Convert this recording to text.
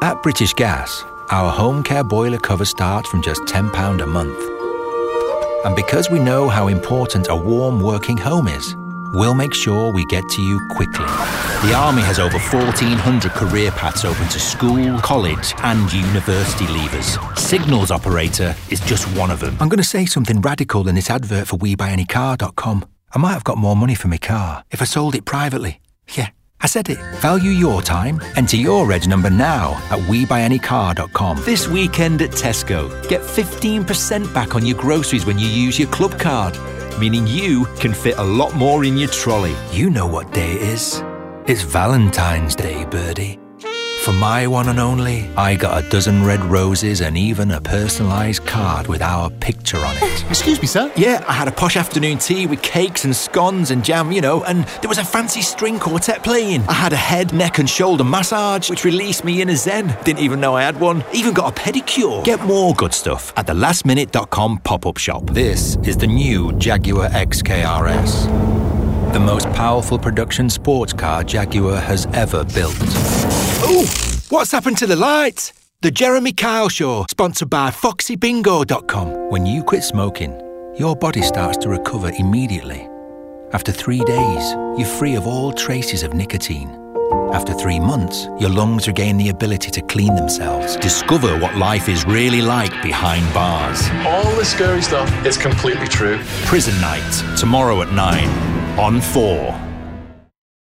At British Gas, our home care boiler cover starts from just £10 a month. And because we know how important a warm working home is, we'll make sure we get to you quickly. The Army has over 1,400 career paths open to school, college and university leavers. Signals operator is just one of them. I'm going to say something radical in this advert for WeBuyAnyCar.com. I might have got more money for my car if I sold it privately. Yeah, I said it. Value your time. Enter your reg number now at WeBuyAnyCar.com. This weekend at Tesco, get 15% back on your groceries when you use your club card, meaning you can fit a lot more in your trolley. You know what day it is. It's Valentine's Day, Birdie. For my one and only, I got a dozen red roses and even a personalised card with our picture on it. Excuse me, sir? Yeah, I had a posh afternoon tea with cakes and scones and jam, you know, and there was a fancy string quartet playing. I had a head, neck and shoulder massage, which released me in a zen. Didn't even know I had one. Even got a pedicure. Get more good stuff at the lastminute.com pop-up shop. This is the new Jaguar XKRS. The most powerful production sports car Jaguar has ever built. Ooh, what's happened to the lights? The Jeremy Kyle Show, sponsored by FoxyBingo.com. When you quit smoking, your body starts to recover immediately. After 3 days, you're free of all traces of nicotine. After 3 months, your lungs regain the ability to clean themselves. Discover what life is really like behind bars. All the scary stuff is completely true. Prison Night, tomorrow at 9 on 4.